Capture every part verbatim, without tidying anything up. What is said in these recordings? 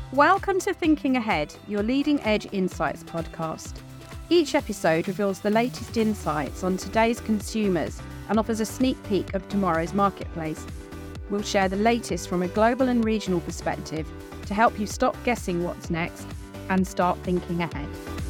Welcome to Thinking Ahead, your leading edge insights podcast. Each episode reveals the latest insights on today's consumers and offers a sneak peek of tomorrow's marketplace. We'll share the latest from a global and regional perspective to help you stop guessing what's next and start thinking ahead.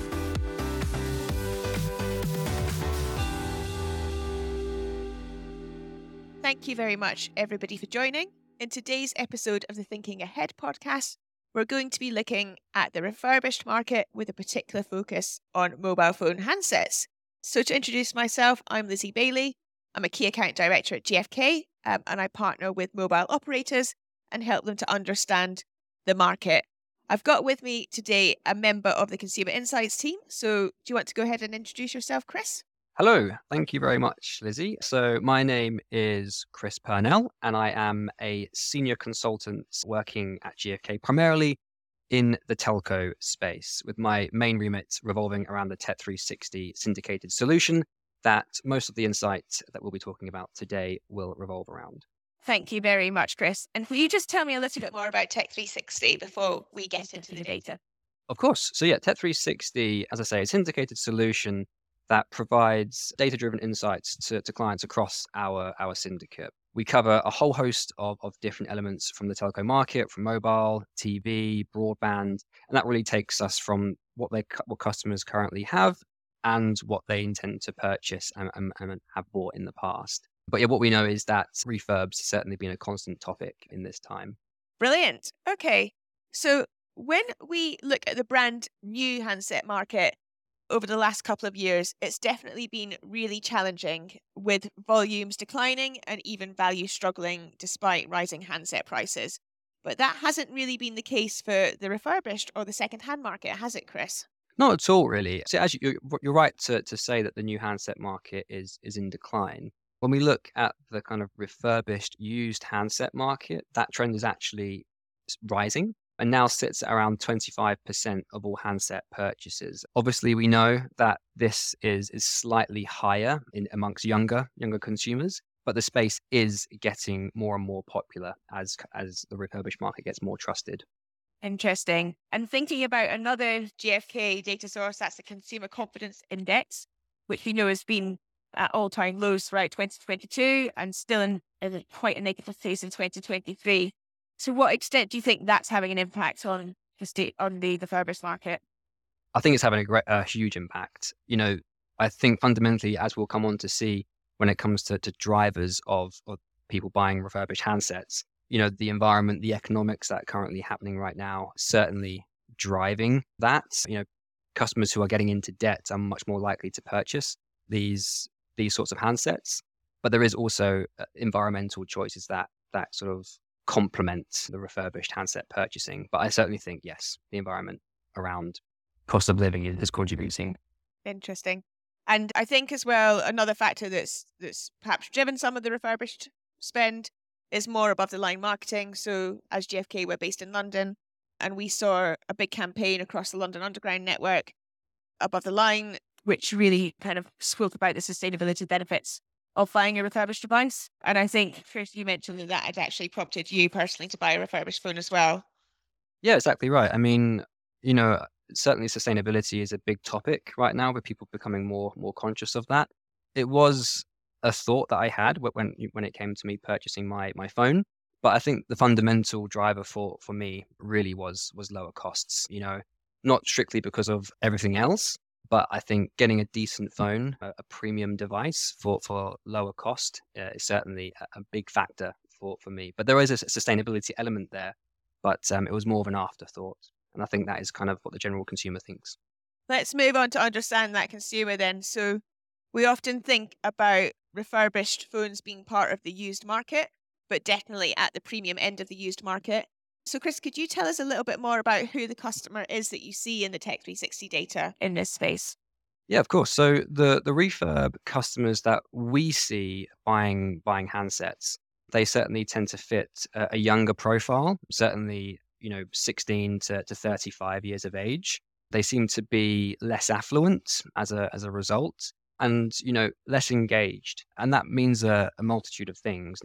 Thank you very much, everybody, for joining. In today's episode of the Thinking Ahead podcast, we're going to be looking at the refurbished market with a particular focus on mobile phone handsets. So to introduce myself, I'm Lizzie Bailey. I'm a Key Account Director at G F K, um, and I partner with mobile operators and help them to understand the market. I've got with me today a member of the Consumer Insights team. So do you want to go ahead and introduce yourself, Chris? Hello, thank you very much, Lizzie. So my name is Chris Purnell, and I am a senior consultant working at G F K, primarily in the telco space, with my main remit revolving around the T E T three sixty syndicated solution that most of the insights that we'll be talking about today will revolve around. Thank you very much, Chris. And will you just tell me a little bit more about T E T three sixty before we get into the data? Of course. So yeah, T E T three sixty, as I say, is a syndicated solution that provides data-driven insights to, to clients across our, our syndicate. We cover a whole host of, of different elements from the telco market, from mobile, T V, broadband, and that really takes us from what they what customers currently have and what they intend to purchase and, and, and have bought in the past. But yeah, what we know is that refurbs has certainly been a constant topic in this time. Brilliant. Okay. So when we look at the brand new handset market, over the last couple of years, it's definitely been really challenging, with volumes declining and even value struggling despite rising handset prices. But that hasn't really been the case for the refurbished or the second-hand market, has it, Chris? Not at all, really. So as you, you're right to, to say that the new handset market is is in decline. When we look at the kind of refurbished used handset market, that trend is actually rising and now sits at around twenty-five percent of all handset purchases. Obviously, we know that this is is slightly higher in amongst younger younger consumers, but the space is getting more and more popular as as the refurbished market gets more trusted. Interesting. And thinking about another G F K data source, that's the Consumer Confidence Index, which we know has been at all-time lows throughout twenty twenty-two and still in, in quite a negative phase in twenty twenty-three. To what extent do you think that's having an impact on the state, on the refurbished market? I think it's having a great, a huge impact. You know, I think fundamentally, as we'll come on to see when it comes to, to drivers of, of people buying refurbished handsets, you know, the environment, the economics that are currently happening right now, certainly driving that. You know, customers who are getting into debt are much more likely to purchase these these sorts of handsets. But there is also uh, environmental choices that that sort of complement the refurbished handset purchasing. But I certainly think, yes, the environment around cost of living is contributing. Interesting. And I think as well, another factor that's that's perhaps driven some of the refurbished spend is more above the line marketing. So as G F K, we're based in London, and we saw a big campaign across the London Underground network, Above the Line, which really kind of spoke about the sustainability benefits of buying a refurbished device. And I think, Chris, you mentioned that that had actually prompted you personally to buy a refurbished phone as well. Yeah, exactly right. I mean, you know, certainly sustainability is a big topic right now, with people becoming more more conscious of that. It was a thought that I had when when it came to me purchasing my my phone, but I think the fundamental driver for for me really was was lower costs. You know, not strictly because of everything else, but I think getting a decent phone, a, a premium device for, for lower cost uh, is certainly a, a big factor for, for me. But there is a sustainability element there, but um, it was more of an afterthought. And I think that is kind of what the general consumer thinks. Let's move on to understand that consumer then. So we often think about refurbished phones being part of the used market, but definitely at the premium end of the used market. So Chris, could you tell us a little bit more about who the customer is that you see in the T E T three sixty data in this space? Yeah, of course. So the the refurb customers that we see buying buying handsets, they certainly tend to fit a, a younger profile, certainly, you know, sixteen to, to thirty-five years of age. They seem to be less affluent as a as a result, and, you know, less engaged. And that means a, a multitude of things. Now,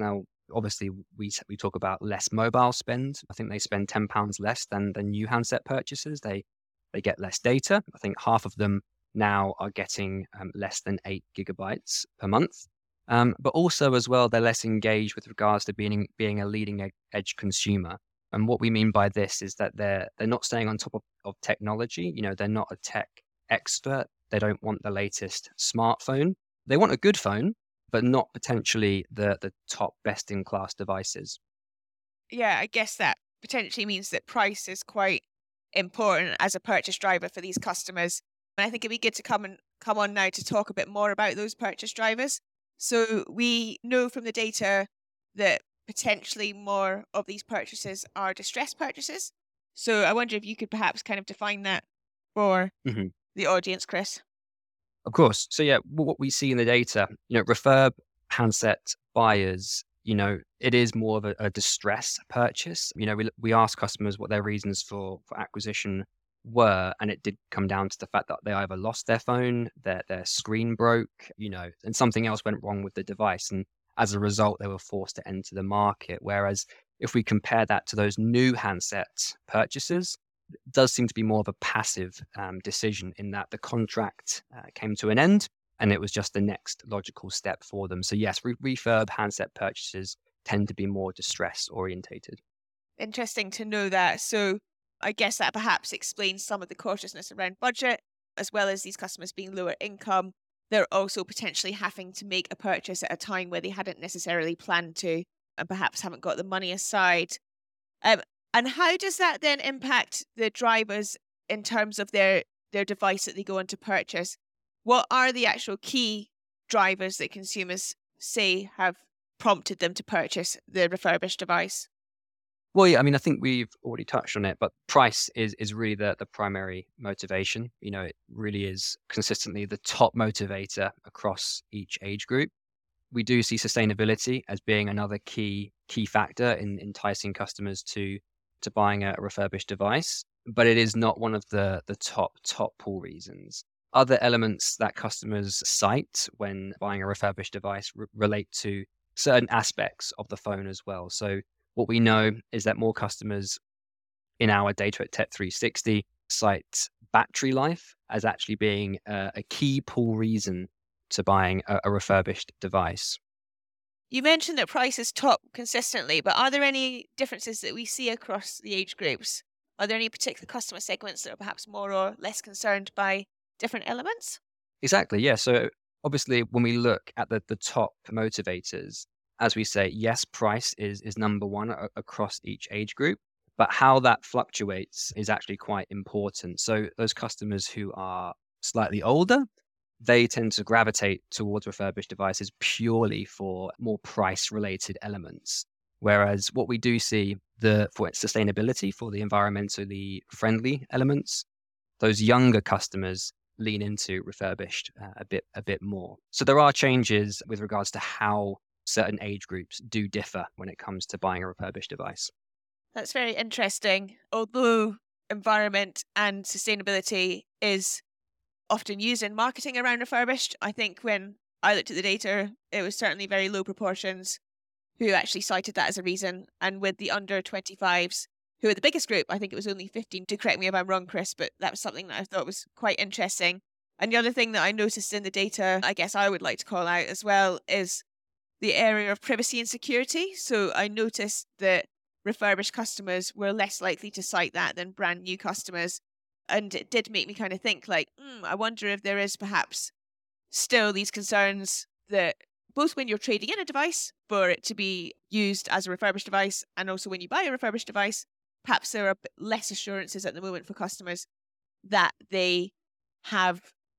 Obviously, we we talk about less mobile spend. I think they spend ten pounds less than than new handset purchases. They they get less data. I think half of them now are getting um, less than eight gigabytes per month. Um, but also as well, they're less engaged with regards to being being a leading edge consumer. And what we mean by this is that they're they're not staying on top of, of technology. You know, they're not a tech expert. They don't want the latest smartphone. They want a good phone, but not potentially the the top best in class devices. Yeah, I guess that potentially means that price is quite important as a purchase driver for these customers. And I think it'd be good to come and come on now to talk a bit more about those purchase drivers. So we know from the data that potentially more of these purchases are distress purchases. So I wonder if you could perhaps kind of define that for Mm-hmm. the audience, Chris. Of course. So yeah, what we see in the data, you know, refurb handset buyers, you know, it is more of a, a distress purchase. You know, we we asked customers what their reasons for for acquisition were, and it did come down to the fact that they either lost their phone, their their screen broke, you know, and something else went wrong with the device, and as a result, they were forced to enter the market. Whereas if we compare that to those new handset purchases, does seem to be more of a passive um, decision in that the contract uh, came to an end and it was just the next logical step for them. So yes, re- refurb handset purchases tend to be more distress orientated. Interesting to know that. So I guess that perhaps explains some of the cautiousness around budget, as well as these customers being lower income. They're also potentially having to make a purchase at a time where they hadn't necessarily planned to and perhaps haven't got the money aside. Um, And how does that then impact the drivers in terms of their, their device that they go on to purchase? What are the actual key drivers that consumers say have prompted them to purchase the refurbished device? Well, yeah, I mean, I think we've already touched on it, but price is is really the the primary motivation. You know, it really is consistently the top motivator across each age group. We do see sustainability as being another key key factor in enticing customers to to buying a refurbished device, but it is not one of the the top top pull reasons. Other elements that customers cite when buying a refurbished device r- relate to certain aspects of the phone as well. So what we know is that more customers in our data at Tech three sixty cite battery life as actually being a, a key pull reason to buying a, a refurbished device. You mentioned that price is top consistently, but are there any differences that we see across the age groups? Are there any particular customer segments that are perhaps more or less concerned by different elements? Exactly, yeah. So obviously, when we look at the, the top motivators, as we say, yes, price is is number one a- across each age group, but how that fluctuates is actually quite important. So those customers who are slightly older, they tend to gravitate towards refurbished devices purely for more price-related elements. Whereas what we do see the for sustainability, for the environmentally friendly elements, those younger customers lean into refurbished uh, a bit a bit more. So there are changes with regards to how certain age groups do differ when it comes to buying a refurbished device. That's very interesting. Although environment and sustainability is often used in marketing around refurbished, I think when I looked at the data, it was certainly very low proportions who actually cited that as a reason. And with the under twenty-fives, who are the biggest group, I think it was only fifteen. Do correct me if I'm wrong, Chris, but that was something that I thought was quite interesting. And the other thing that I noticed in the data, I guess I would like to call out as well, is the area of privacy and security. So I noticed that refurbished customers were less likely to cite that than brand new customers. And it did make me kind of think like, mm, I wonder if there is perhaps still these concerns that both when you're trading in a device for it to be used as a refurbished device and also when you buy a refurbished device, perhaps there are a bit less assurances at the moment for customers that they have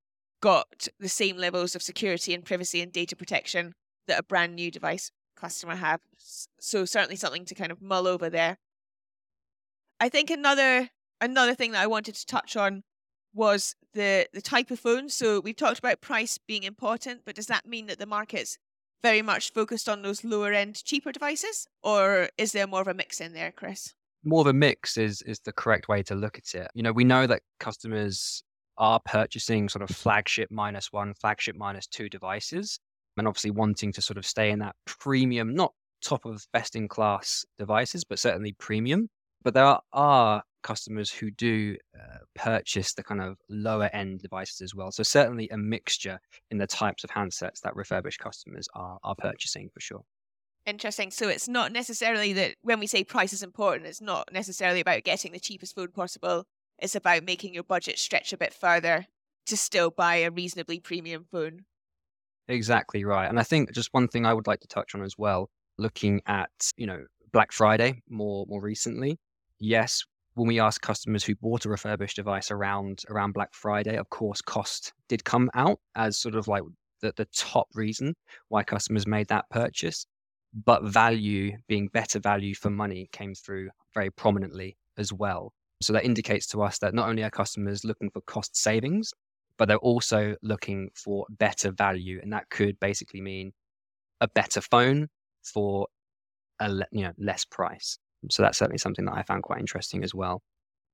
got the same levels of security and privacy and data protection that a brand new device customer have. So certainly something to kind of mull over there. I think another another thing that I wanted to touch on was the the type of phone. So we've talked about price being important, but does that mean that the market's very much focused on those lower end, cheaper devices? Or is there more of a mix in there, Chris? More of a mix is is the correct way to look at it. You know, we know that customers are purchasing sort of flagship minus one, flagship minus two devices, and obviously wanting to sort of stay in that premium, not top of best in class devices, but certainly premium. But there are, are customers who do uh, purchase the kind of lower end devices as well. So certainly a mixture in the types of handsets that refurbished customers are, are purchasing for sure. Interesting. So it's not necessarily that when we say price is important, it's not necessarily about getting the cheapest phone possible. It's about making your budget stretch a bit further to still buy a reasonably premium phone. Exactly right. And I think just one thing I would like to touch on as well, looking at, you know, Black Friday more more recently. Yes, when we asked customers who bought a refurbished device around around Black Friday, of course, cost did come out as sort of like the, the top reason why customers made that purchase. But value, being better value for money, came through very prominently as well. So that indicates to us that not only are customers looking for cost savings, but they're also looking for better value. And that could basically mean a better phone for a le- you know less price. So that's certainly something that I found quite interesting as well.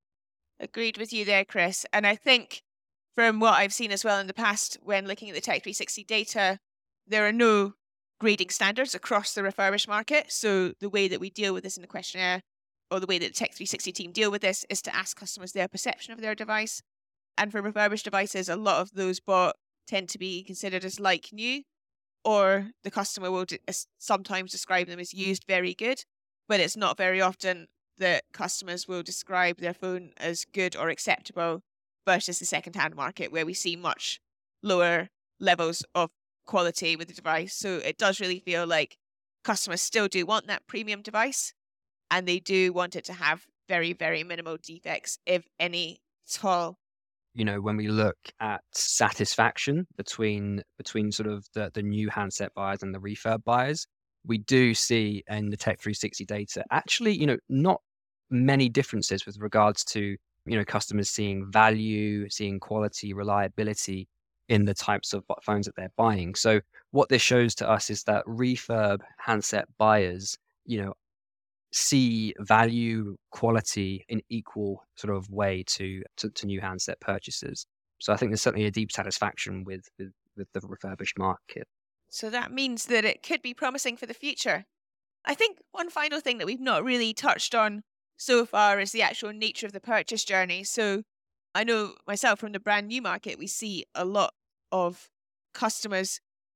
Agreed with you there, Chris. And I think from what I've seen as well in the past, when looking at the Tech three sixty data, there are no grading standards across the refurbished market. So the way that we deal with this in the questionnaire, or the way that the Tech three sixty team deal with this, is to ask customers their perception of their device. And for refurbished devices, a lot of those bought tend to be considered as like new, or the customer will d- sometimes describe them as used very good, but it's not very often that customers will describe their phone as good or acceptable versus the second-hand market, where we see much lower levels of quality with the device. So it does really feel like customers still do want that premium device, and they do want it to have very, very minimal defects, if any at all. You know, when we look at satisfaction between between sort of the, the new handset buyers and the refurb buyers, we do see in the Tech three sixty data actually, you know, not many differences with regards to, you know, customers seeing value, seeing quality, reliability in the types of phones that they're buying. So what this shows to us is that refurb handset buyers, you know, see value, quality in equal sort of way to, to, to new handset purchases. So I think there's certainly a deep satisfaction with, with, with the refurbished market. So that means that it could be promising for the future. I think one final thing that we've not really touched on so far is the actual nature of the purchase journey. So I know myself from the brand new market, we see a lot of customers,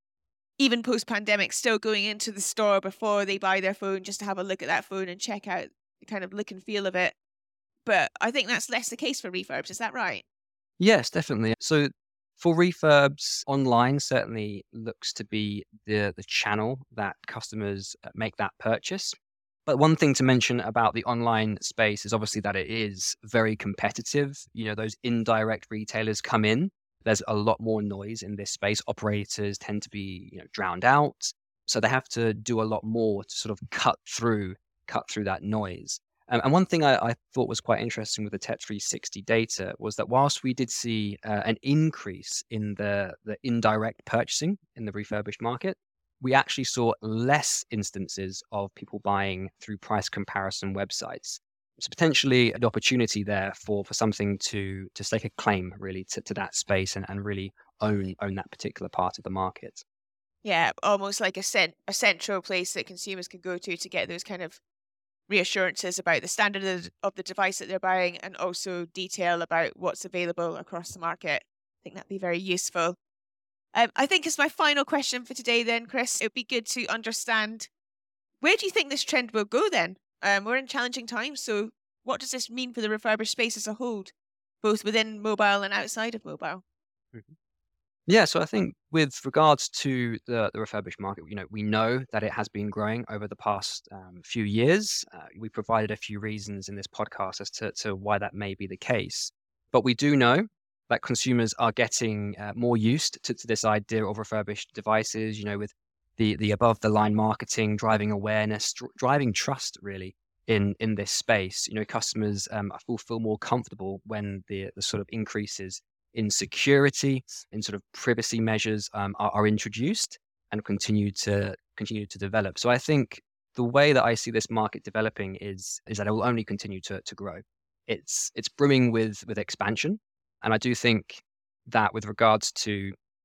even post-pandemic, still going into the store before they buy their phone just to have a look at that phone and check out the kind of look and feel of it. But I think that's less the case for refurbs. Is that right? Yes, definitely. So for refurbs, online certainly looks to be the, the channel that customers uh, make that purchase. But one thing to mention about the online space is obviously that it is very competitive. You know, those indirect retailers come in. There's a lot more noise in this space. Operators tend to be, you know, drowned out. So they have to do a lot more to sort of cut through, cut through that noise. Um, and one thing I, I thought was quite interesting with the Tech three sixty data was that whilst we did see uh, an increase in the, the indirect purchasing in the refurbished market, we actually saw less instances of people buying through price comparison websites. So potentially an opportunity there for, for something to to stake a claim really to, to that space and, and really own own that particular part of the market. Yeah, almost like a, cent- a central place that consumers can go to to get those kind of reassurances about the standard of, of the device that they're buying, and also detail about what's available across the market. I think that'd be very useful. Um, I think as my final question for today then, Chris, it would be good to understand, where do you think this trend will go then? Um, we're in challenging times, so what does this mean for the refurbished space as a whole, both within mobile and outside of mobile? Mhm. Yeah, so I think with regards to the, the refurbished market, you know, we know that it has been growing over the past um, few years. Uh, we provided a few reasons in this podcast as to, to why that may be the case. But we do know that consumers are getting uh, more used to, to this idea of refurbished devices, you know, with the, the above the line marketing, driving awareness, dr- driving trust really in, in this space. You know, customers um, will feel more comfortable when the, the sort of increases in security, in sort of privacy measures um, are, are introduced and continue to continue to develop. So I think the way that I see this market developing is is that it will only continue to to grow. It's it's brimming with with expansion, and I do think that with regards to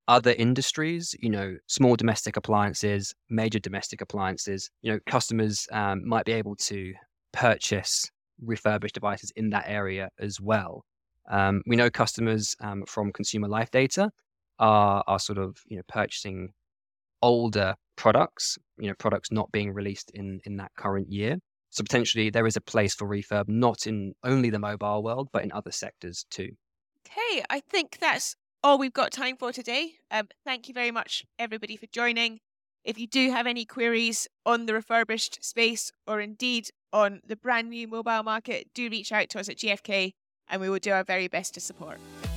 other industries, you know, small domestic appliances, major domestic appliances, you know, customers um, might be able to purchase refurbished devices in that area as well. Um, we know customers um, from consumer life data are are sort of, you know, purchasing older products, you know, products not being released in in that current year. So potentially there is a place for refurb, not in only the mobile world, but in other sectors too. Okay, I think that's all we've got time for today. Um, thank you very much, everybody, for joining. If you do have any queries on the refurbished space, or indeed on the brand new mobile market, do reach out to us at G F K and we will do our very best to support.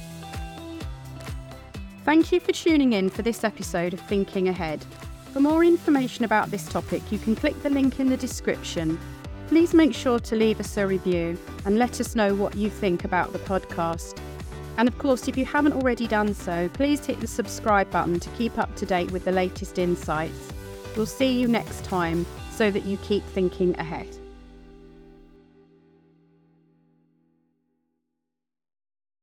Thank you for tuning in for this episode of Thinking Ahead. For more information about this topic, you can click the link in the description. Please make sure to leave us a review and let us know what you think about the podcast. And of course, if you haven't already done so, please hit the subscribe button to keep up to date with the latest insights. We'll see you next time so that you keep thinking ahead.